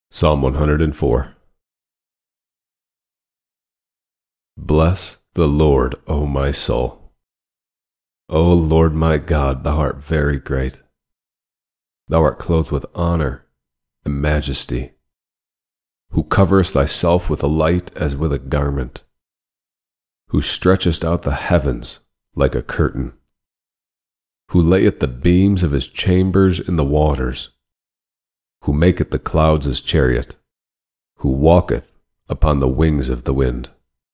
Psalm 104. Bless the Lord, O my soul. O Lord my God, thou art very great. Thou art clothed with honor and majesty, who coverest thyself with a light as with a garment, who stretchest out the heavens like a curtain, who layeth the beams of his chambers in the waters, who maketh the clouds his chariot, who walketh upon the wings of the wind,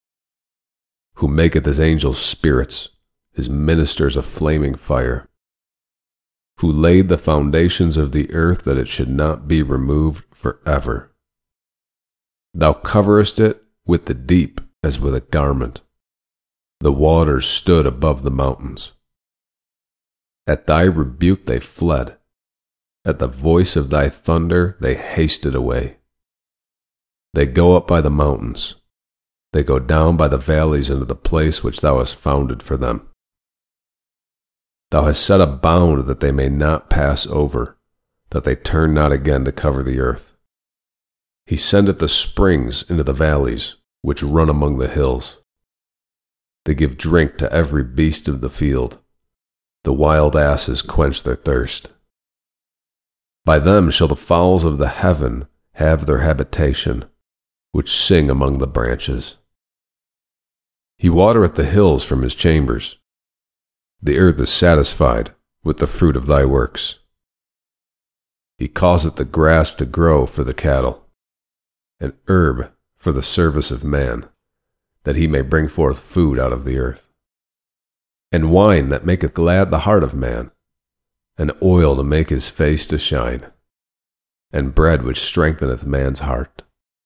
who maketh his angels spirits, his ministers a flaming fire, who laid the foundations of the earth that it should not be removed forever. Thou coverest it with the deep as with a garment. The waters stood above the mountains. At thy rebuke they fled. At the voice of thy thunder they hasted away. They go up by the mountains. They go down by the valleys into the place which thou hast founded for them. Thou hast set a bound that they may not pass over, that they turn not again to cover the earth. He sendeth the springs into the valleys, which run among the hills. They give drink to every beast of the field. The wild asses quench their thirst. By them shall the fowls of the heaven have their habitation, which sing among the branches. He watereth the hills from his chambers. The earth is satisfied with the fruit of thy works. He causeth the grass to grow for the cattle, and herb for the service of man, that he may bring forth food out of the earth, and wine that maketh glad the heart of man, and oil to make his face to shine, and bread which strengtheneth man's heart.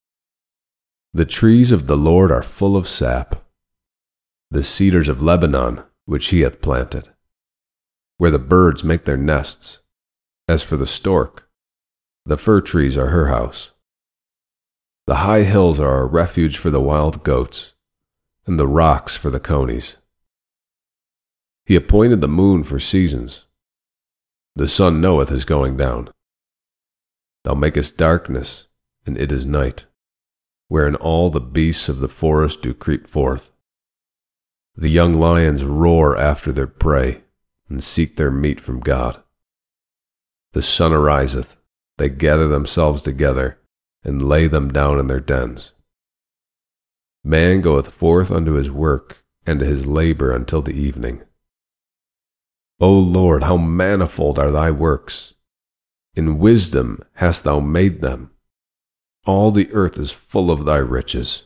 The trees of the Lord are full of sap, the cedars of Lebanon which he hath planted, where the birds make their nests. As for the stork, the fir trees are her house. The high hills are a refuge for the wild goats, and the rocks for the conies. He appointed the moon for seasons. The sun knoweth his going down. Thou makest darkness, and it is night, wherein all the beasts of the forest do creep forth. The young lions roar after their prey, and seek their meat from God. The sun ariseth, they gather themselves together, and lay them down in their dens. Man goeth forth unto his work, and to his labor until the evening. O Lord, how manifold are thy works! In wisdom hast thou made them. All the earth is full of thy riches.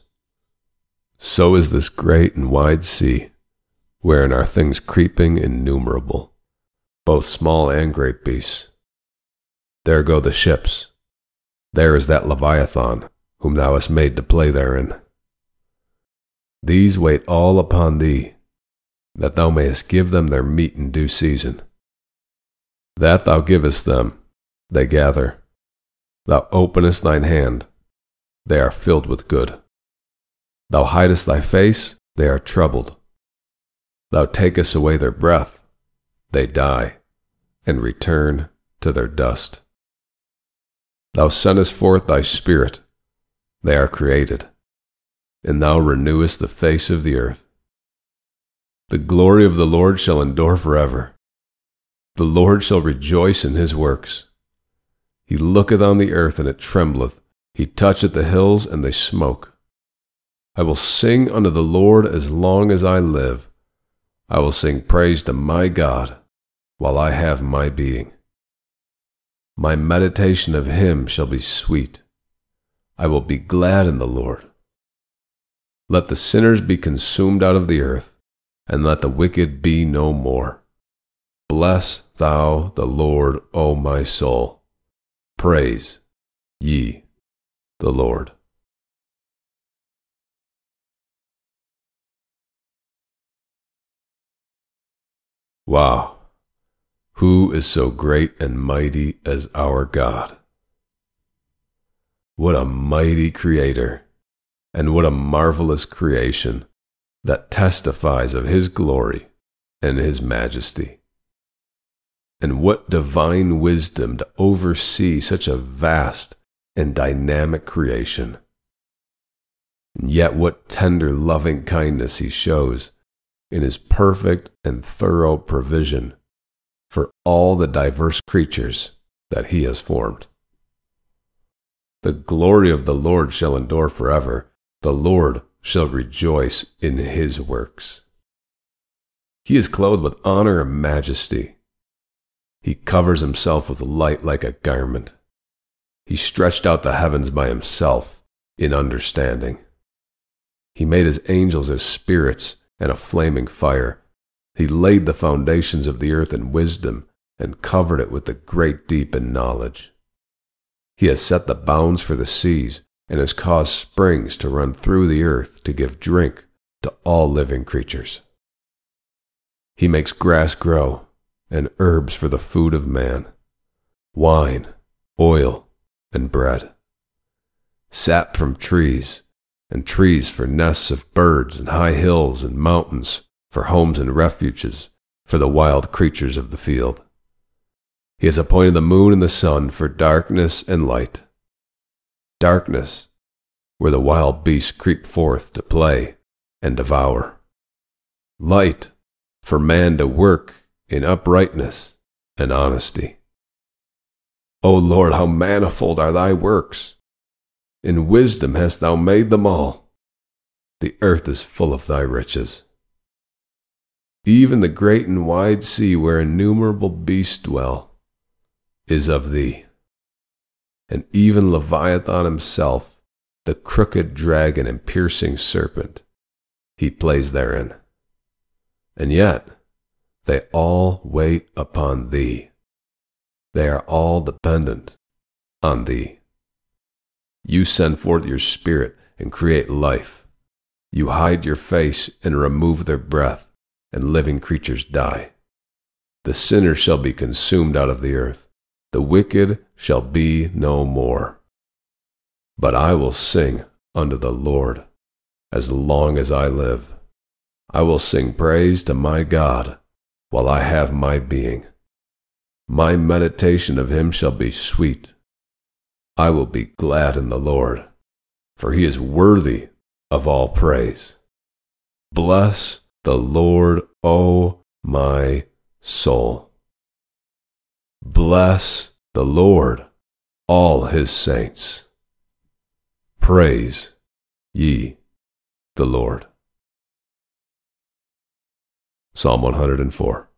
So is this great and wide sea, wherein are things creeping innumerable, both small and great beasts. There go the ships. There is that Leviathan, whom thou hast made to play therein. These wait all upon thee, that thou mayest give them their meat in due season. That thou givest them, they gather. Thou openest thine hand, they are filled with good. Thou hidest thy face, they are troubled. Thou takest away their breath, they die, and return to their dust. Thou sendest forth thy spirit, they are created, and thou renewest the face of the earth. The glory of the Lord shall endure forever. The Lord shall rejoice in his works. He looketh on the earth, and it trembleth. He toucheth the hills, and they smoke. I will sing unto the Lord as long as I live. I will sing praise to my God while I have my being. My meditation of him shall be sweet. I will be glad in the Lord. Let the sinners be consumed out of the earth, and let the wicked be no more. Bless thou the Lord, O my soul. Praise ye the Lord. Wow. Who is so great and mighty as our God? What a mighty creator, and what a marvelous creation that testifies of his glory and his majesty. And what divine wisdom to oversee such a vast and dynamic creation. And yet what tender loving kindness he shows in his perfect and thorough provision for all the diverse creatures that he has formed. The glory of the Lord shall endure forever. The Lord shall rejoice in his works. He is clothed with honor and majesty. He covers himself with light like a garment. He stretched out the heavens by himself in understanding. He made his angels as spirits and a flaming fire. He laid the foundations of the earth in wisdom and covered it with the great deep in knowledge. He has set the bounds for the seas and has caused springs to run through the earth to give drink to all living creatures. He makes grass grow and herbs for the food of man, wine, oil, and bread, sap from trees, and trees for nests of birds, and high hills and mountains for homes and refuges for the wild creatures of the field. He has appointed the moon and the sun for darkness and light. Darkness, where the wild beasts creep forth to play and devour. Light, for man to work in uprightness and honesty. O Lord, how manifold are thy works! In wisdom hast thou made them all. The earth is full of thy riches. Even the great and wide sea where innumerable beasts dwell is of thee. And even Leviathan himself, the crooked dragon and piercing serpent, he plays therein. And yet they all wait upon thee. They are all dependent on thee. You send forth your spirit and create life. You hide your face and remove their breath, and living creatures die. The sinner shall be consumed out of the earth. The wicked shall be no more. But I will sing unto the Lord as long as I live. I will sing praise to my God while I have my being. My meditation of him shall be sweet. I will be glad in the Lord, for he is worthy of all praise. Bless the Lord, O my soul. Bless the Lord, all his saints. Praise ye the Lord. Psalm 104.